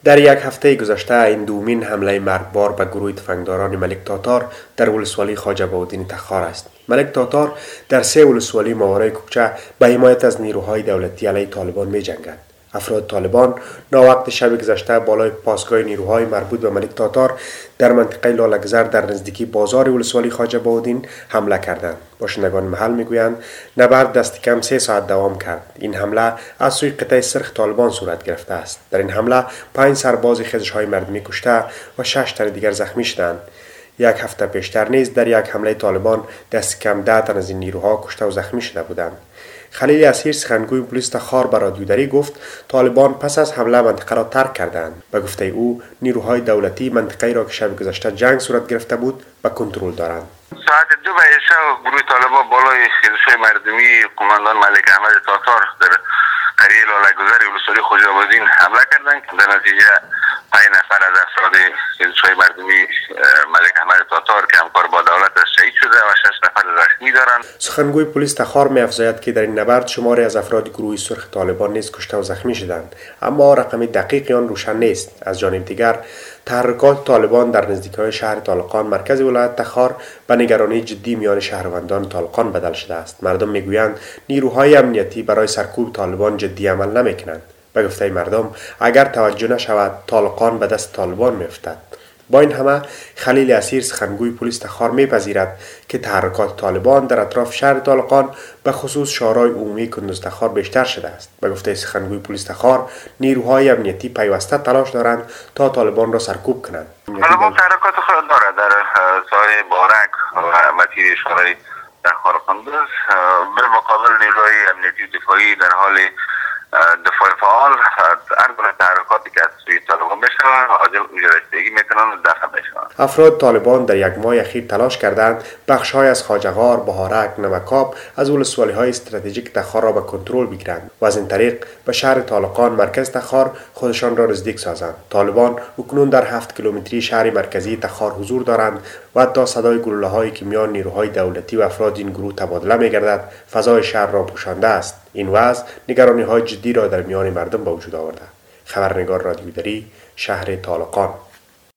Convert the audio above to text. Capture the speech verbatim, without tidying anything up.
در یک هفته گذشته این دومین حمله مرگبار به گروه تفنگداران ملک تاتار در ولسوالی خواجه بهاءالدین تخار است. ملک تاتار در سه ولسوالی ماورای کوکچه به حمایت از نیروهای دولتی علیه طالبان می جنگد. افراد طالبان ناوقت شب گذشته بالای پاسگاه نیروهای مربوط به ملک تاتار در منطقه لالگزر در نزدیکی بازار ولسوالی خواجه بهاءالدین حمله کردند. باشندگان محل میگویند نبرد دست کم سه ساعت دوام کرد. این حمله از سوی قطعه سرخ طالبان صورت گرفته است. در این حمله پنج سرباز خیزش‌های مردمی کشته و شش تن دیگر زخمی شدند. یک هفته پیشتر نیز در یک حمله طالبان دست کم ده تن از این نیروها کشته و زخمی شده بودند. خلیل اسیر سخنگوی پلیس تخار به رادیودری گفت طالبان پس از حمله منطقه را ترک کردند. به گفته او نیروهای دولتی منطقه را که شب گذشته جنگ صورت گرفته بود به کنترل دارند. ساعت دو به شب گروه طالبان بالای خیزش‌های مردمی قماندان ملک احمد تاتار در قریه لاله‌گذر ولسوالی خواجه بهاءالدین حمله کردند. در نتیجه پنج نفر از افراد خیزش‌های مردمی ملک احمد تاتار که همکار با دولت است شهید شده و شش نفر زخمی دارند. سخنگوی پلیس تخار می‌افزاید که در این نبرد شماری از افراد گروه سرخ طالبان نیز کشته و زخمی شدند، اما رقم دقیق آن روشن نیست. از جانب دیگر تحرکات طالبان در نزدیکی‌های شهر طالقان مرکز ولایت تخار به نگرانی جدی میان شهروندان طالقان بدل شده است. مردم میگویند نیروهای امنیتی برای سرکوب طالبان جدی عمل نمی‌کنند. به گفته مردم اگر توجه نشود طالقان به دست طالبان می‌افتد. با این همه خلیل اسیر سخنگوی پلیس تخار میپذیرد که تحرکات طالبان در اطراف شهر طالقان به خصوص شارع عمومی کندوز تخار بیشتر شده است. به گفته سخنگوی پلیس تخار نیروهای امنیتی پیوسته تلاش دارند تا طالبان را سرکوب کنند. طالبان تحرکات خود دارد در ساحل بارک و مسیر شارع تخار کندوز. بالمقابل نیروهای امنیتی دفاعی در حال دفاع فعال هر گونه تحرکاتی که از سوی طالبان بشود عاجل رسیدگی میکنند و دفع میشوند. افراد طالبان در یک ماه اخیر تلاش کردند بخش‌های از خواجه‌غار، بهارک، نمکاب از ولسوالی‌های استراتژیک تخار را به کنترل بگیرند و از این طریق به شهر طالقان مرکز تخار خودشان را نزدیک سازند. طالبان اکنون در هفت کیلومتری شهر مرکزی تخار حضور دارند و حتی صدای گلوله‌هایی که میان نیروهای دولتی و افراد این گروه تبادله می‌گردد فضای شهر را پوشانده است. این وضع نگرانی‌های جدی را در میان مردم به وجود آورده. خبرنگار رادیودری، شهر طالقان.